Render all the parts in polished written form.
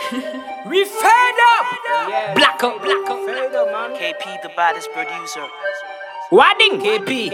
We fed up. Yeah. Black up. Fed up, man. KP, the baddest producer. Wadding. KP.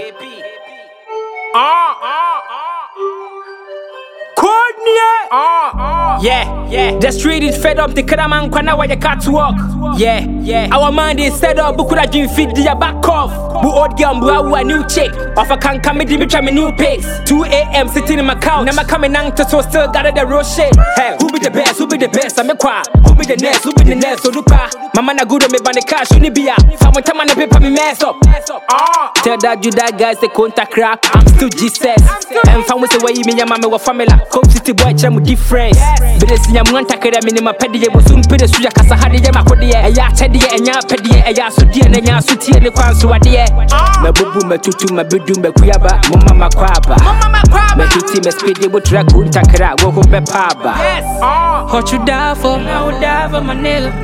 Yeah. The street is fed up. The Karaman Kwana where you can't walk. Yeah. Our mind is set up. But could I dream fit the back off? Bu old girl, bu a new chick. Off a can come in, try me new pics. 2 a.m. sitting in my couch. Now I'm coming out to so still got the real shit. Hey, who be the best? I'm a qua. Who be the next? So look Mama na good on me by the cash. You need be out. Someone time on the paper me mess up. Tell that you that guys they contact crack. I'm still Jesus. And found with the way you mean your mama wa family. Come city boy cham with difference. But it's in your man take a minimum pedie. But soon pay the suya cause I had the yama kodi. A ya teddy and ya pedie. A ya sudi and ya suti and the kwan so adie. Me bubu me tutu me bidu me kuyaba. Mama kwaba. Me tuti me speedy with track contact crack. Wo be paba. What you die for? I would die for my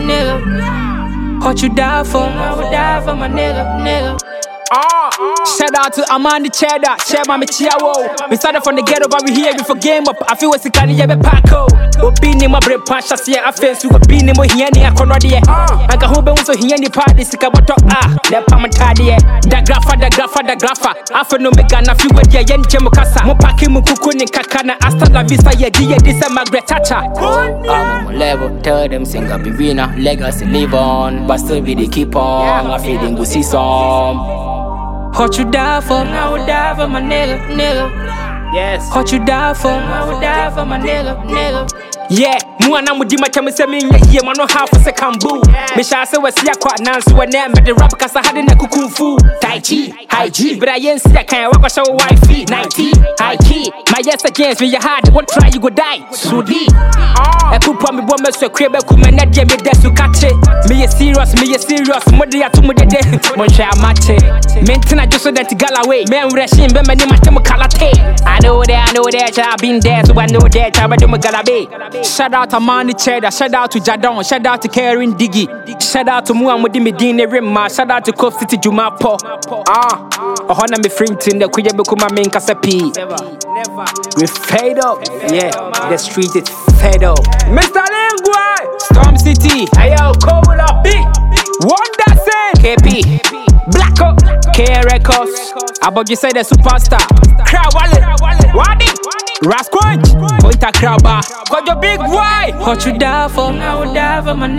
nigga. What you die for? I would die for my nigga. Shout out to Amanda Cheddar, Chairman Michiawo. We started from the ghetto, but we here before game up. I feel what's the kind of yabba paco. Opinion my brain pasha, see I face you. Opinion more here, I can not yet. I can hope also here in the party, sick about that pamatadi. The grapher. I feel no mega, I feel with your yen Jemokasa. Mopaki Mukukuni Kakana, Asta La Vista, yeah, this is Margaret Thatcher. I'm on level, tell them sing up Vina, legacy live on, but still be the keep on. I feel go see some. What you die for? I would die for my nigga. Yes. What you die for? I would die for my nigga. Yeah, Muana Mudima Chamusemi, yeah, man, no half a second boo. Misha say, was ya quite nice when I met the rap cause I had in a cuckoo fu. Tai Chi, high G, but I ain't see I can't walk a show wifey. 90, high key. My yes against me, you hard, what try you go die. Sudi. I could put me one mess to crib, I could manage me death to catch it. Me a serious, Modia to Mudia, Monsha Mate. Maintain just so that to Galloway, men rushing, but many Matamo Kalate. I know that, I've been there, so I know that I've been Galabe. Shout out to Amanda Cheddar, shout out to Jadon, shout out to Karen Diggy, shout out to Muhammad Medina Rimma, shout out to Cove City Jumapo. Ohana me frintin the kuya bekuma main kasapi. We fade up, yeah, the street is fed up. Mr. Lingua, Storm City, ayo, Kola B, Wonder Sen, KP, Black Up, K Records, about you say the superstar, Crowd Wallet, Wadi. Rasquanch, Pointa Crabba, got your big why? What you die for? I would die for my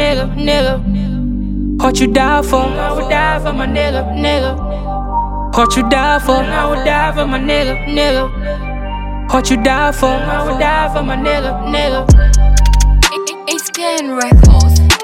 nigga. What you die for? I would die for my nigga. What you die for? I would die for my nigga. What you die for? I would die for my nigga. It's Ken Records.